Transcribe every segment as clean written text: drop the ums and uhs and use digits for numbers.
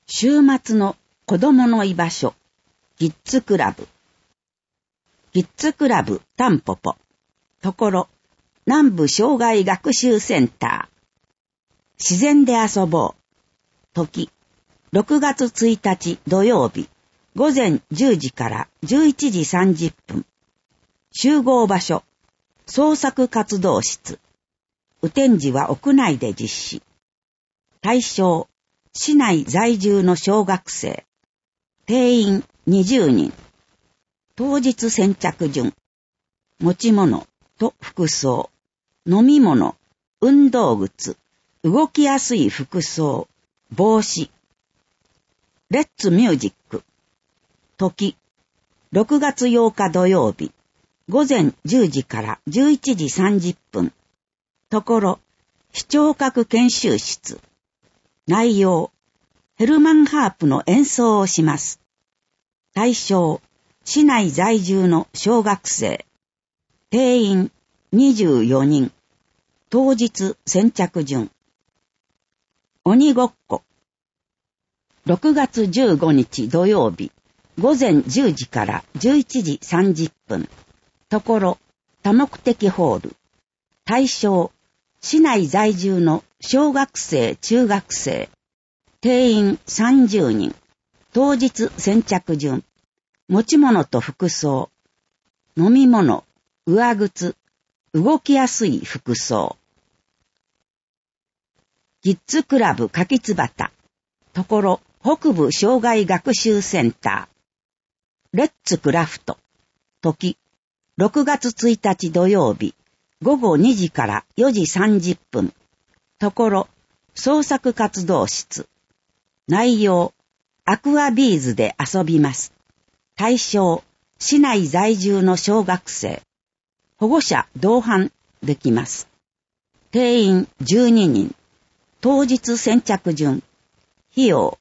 週末の子供の居場所、キッズクラブ。キッズクラブタンポポ。ところ、南部障害学習センター。自然で遊ぼう。時、6月1日土曜日、午前10時から11時30分。集合場所、創作活動室。雨天時は屋内で実施。対象、市内在住の小学生。定員20人。当日先着順。持ち物と服装。飲み物、運動靴。動きやすい服装。帽子。レッツミュージック。時、6月8日土曜日。午前10時から11時30分。ところ、視聴覚研修室。内容、ヘルマンハープの演奏をします。対象、市内在住の小学生。定員24人。当日先着順。鬼ごっこ。6月15日土曜日。午前10時から11時30分。ところ、多目的ホール。対象、市内在住の小学生中学生。定員30人。当日先着順。持ち物と服装。飲み物、上靴、動きやすい服装。キッズクラブ柿つばた。ところ、北部障害学習センター。レッツクラフト。時、6月1日土曜日。午後2時から4時30分。ところ、創作活動室。内容、アクアビーズで遊びます。対象、市内在住の小学生。保護者同伴できます。定員12人。当日先着順。費用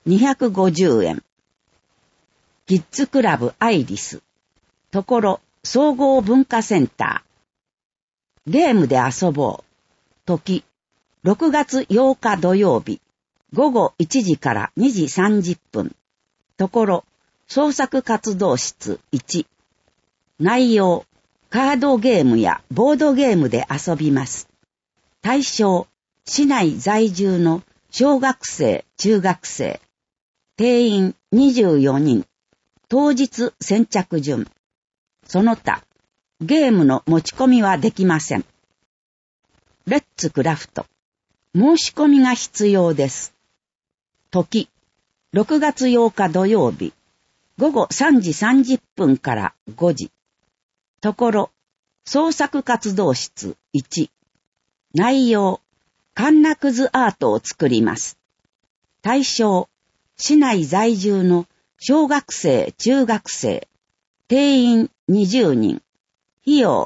250円。キッズクラブアイリス。ところ、総合文化センター。ゲームで遊ぼう。時、6月8日土曜日。午後1時から2時30分。ところ、創作活動室1。内容、カードゲームやボードゲームで遊びます。対象、市内在住の小学生、中学生。定員24人。当日先着順。その他、ゲームの持ち込みはできません。レッツクラフト。申し込みが必要です。時、6月8日土曜日。午後3時30分から5時。ところ、創作活動室1。内容、カンナくずアートを作ります。対象、市内在住の小学生、中学生。定員20人。費用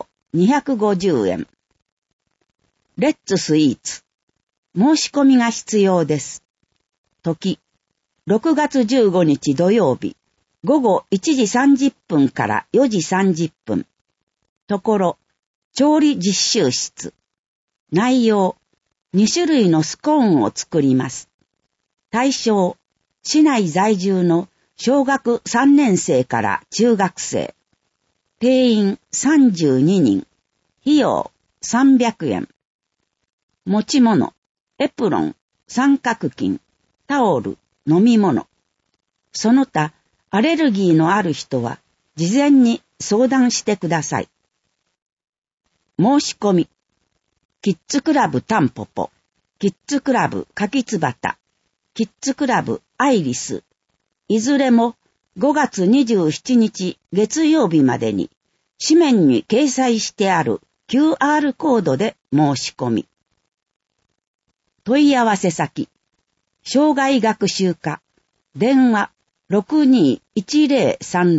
250円。レッツスイーツ。申し込みが必要です。時、6月15日土曜日。午後1時30分から4時30分。ところ、調理実習室。内容、2種類のスコーンを作ります。対象、市内在住の小学3年生から中学生。定員32人。費用300円。持ち物、エプロン、三角巾、タオル、飲み物。その他、アレルギーのある人は、事前に相談してください。申し込み。キッズクラブタンポポ、キッズクラブ柿つばた、キッズクラブアイリス。いずれも5月27日月曜日までに、紙面に掲載してある QR コードで申し込み。問い合わせ先。障害学習課。電話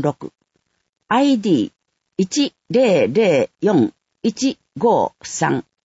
621036。ID 1004-153。